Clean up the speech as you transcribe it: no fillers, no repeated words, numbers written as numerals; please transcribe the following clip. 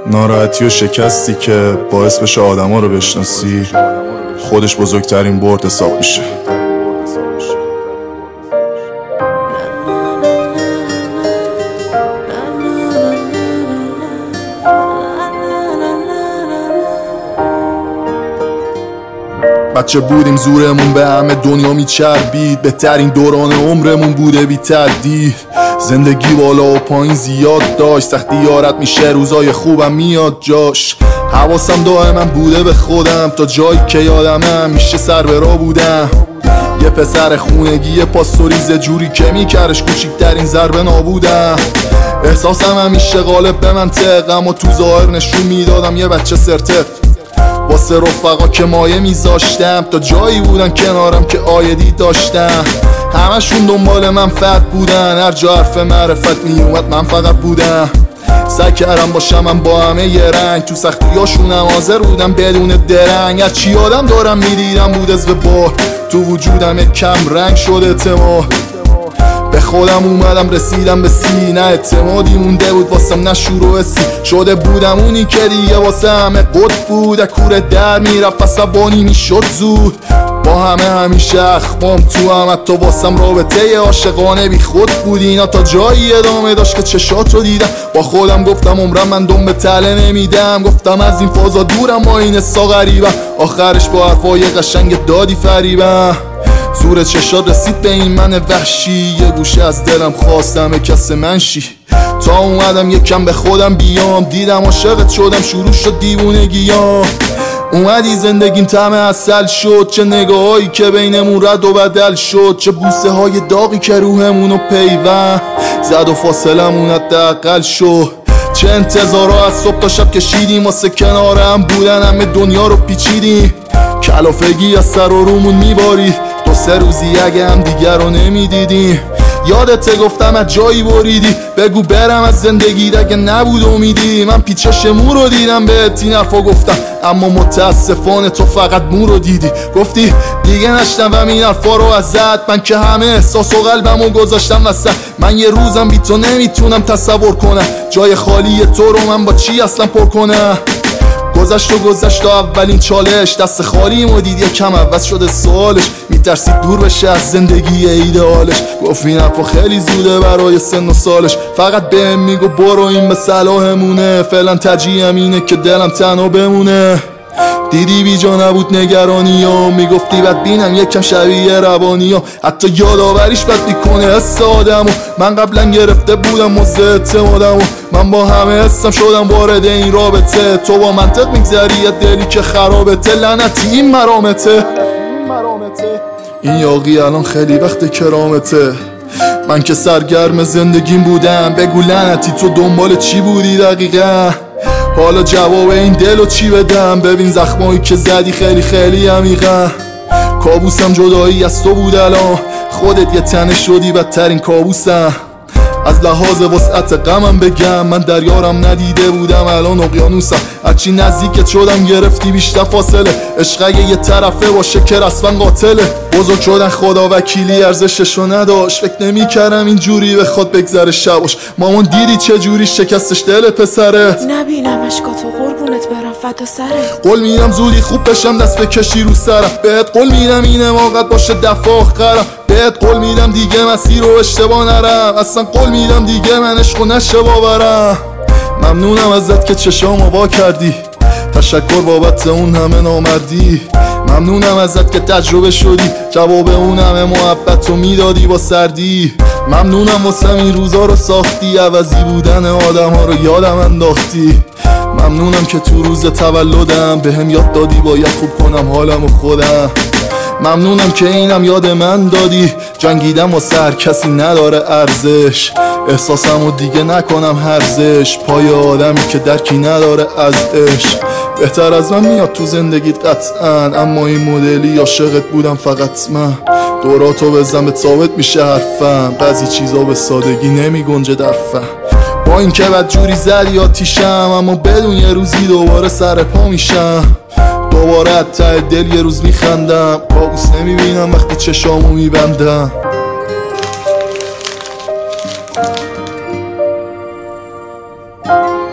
ناراحتی و شکستی که باعث بشه آدما رو بشناسی خودش بزرگترین برد حساب میشه. بچه بودیم زورمون به همه دنیا میچربید، بهترین دوران عمرمون بوده بی تردید. زندگی بالا و پایین زیاد داشت، سختی یارت میشه روزای خوبم میاد جاش. حواسم دائما بوده به خودم تا جایی که یادمه همیشه سر به راه بودم. یه پسر خونگی پاستوریز جوری که میکرش کوچیکترین ضربه نابودم. احساسم همیشه غالب به منطق، اما تو ظاهر نشون میدادم یه بچه سرتق. واسه رفقا که مایه میذاشتم تا جایی بودن کنارم که آیدی داشتم. همشون دنبال منفعت بودن، هر جا حرف معرفت میومد من فقط بودم. سعی کردم باشم من با همه یه رنگ، تو سختیاشونم حاضر بودم بدون درنگ. هرچی یادم دارم میدیدم بود از به بار، تو وجودم یک کم رنگ شد اعتماد. به خودم اومدم رسیدم به سی، نه اعتمادی مونده بود واسم نه شروع سی. شده بودم اونی که دیگه واسه همه قد بود، کوره در میرفت عصبانی میشد زود. با همه همیشه اخمام تو هم، حتی واسم رابطه عاشقانه بی خود بود. اینا تا جایی ادامه داشت که چشاتو دیدم، با خودم گفتم عمرم من دم به تله نمیدم. گفتم از این فازا دورم ما این حسا غریبم، آخرش با حرفای قشنگ دادی فریبم. زور چشات رسید به این من وحشی، یه گوشه از دلم خواستم کس منشی. تا اومدم یکم به خودم بیام، دیدم عاشقت شدم شروع شد دیوونگیام. اومدی زندگیم طعم عسل شد، چه نگاهایی که بینمون رد و بدل شد، چه بوسه های داغی که روحمونو پیوند زد و فاصلمون حداقل شد. چه انتظارا از صبح تا شب کشیدیم واسه کنار هم بودن، همه دنیا رو پیچیدیم. کلافگی از سر و رومون میبارید، دو سه روزی اگه هم دیگر رو نمیدیدیم. یادت گفتم از جایی بریدی، بگو برم از زندگی اگه نبود امیدی. من پیچش مو رو دیدم بهت این حرفا گفتم، اما متاسفانه تو فقط مو رو دیدی. گفتی دیگه نشنوم این حرفا رو ازت، من که همه احساس و قلبمو گذاشتم وسط. من یه روزم بی تو نمیتونم تصور کنم، جای خالی تو رو من با چی اصلا پر کنم. گذشت تا اولین چالش، دست خالیمو دید یکم عوض شده سوالش. میترسید دور بشه از زندگی ایدئالش، گفت این حرفا خیلی زوده برای سن و سالش. فقط بهم میگو برو این به صلاحمونه، فعلا ترجیحم اینه که دلم تنها بمونه. دیدی بی جا نبود نگرانی ها، میگفتی بد بینم یکم شبیه روانی ها، حتی یادآوریش بد میکنه حس آدمو. من قبلا گرفته بودم مزد اعتمادمو، من با همه حسم شدم وارد این رابطه. تو با منطق میگذری یه دلی که خرابته، لعنتی این مرامته. این یاقی الان خیلی وقت کرامته، من که سرگرم زندگیم بودم. بگو لعنتی تو دنبال چی بودی دقیقا؟ حالا جواب این دلو چی بدم؟ ببین زخمایی که زدی خیلی خیلی عمیقن. کابوسم جدایی از تو بود، الان خودت یه تنه شدی بدترین کابوسم. از لحاظ وسعت غمم بگم، من دریارم ندیده بودم الان اقیانوسم. هرچی نزدیکت شدم گرفتی بیشتر فاصله، عشق اگه یه طرفه باشه که رسما قاتله. بزرگ شدن خدا وکیلی ارزششو نداشت، فکر نمی‌کردم اینجوری بخواد بگذره شباش. مامان دیدی چه جوری شکستش دل پسره، نبینم اشکاتو قربونت برم فدا سرت. قول میدم زودی خوب بشم دست بکشی رو سرم، بهت قول میدم این حماقت باشه دفعه آخرم. بهت قول میدم دیگه مسیر رو اشتباه نرم، اصلا قول میدم دیگه من عشقو نشه باورم. ممنونم ازت که چشامو وا کردی، تشکر بابت اون همه نامردی. ممنونم ازت که تجربه شدی، جواب اون همه محبتو میدادی با سردی. ممنونم واسه این روزا رو ساختی، عوضی بودن آدم ها رو یادم انداختی. ممنونم که تو روز تولدم بهم یاد دادی باید خوب کنم حالم و خودم. ممنونم که اینم یاد من دادی، جنگیدم واسه هر کسی نداره ارزش. احساسمو دیگه نکنم هرزش، پای آدمی که درکی نداره از عشق. بهتر از من میاد تو زندگیت قطعا، اما این مدلی عاشقت بودم فقط من. دوراتو بزن به ثابت میشه حرفم، بعضی چیزا به سادگی نمی گنجه در فهم. با این که بد جوری زدی آتیشم، اما بدون یه روزی دوباره سر پا میشم. دوباره از ته دل یه روز میخندم، کابوس نمیبینم وقتی چشامو میبندم.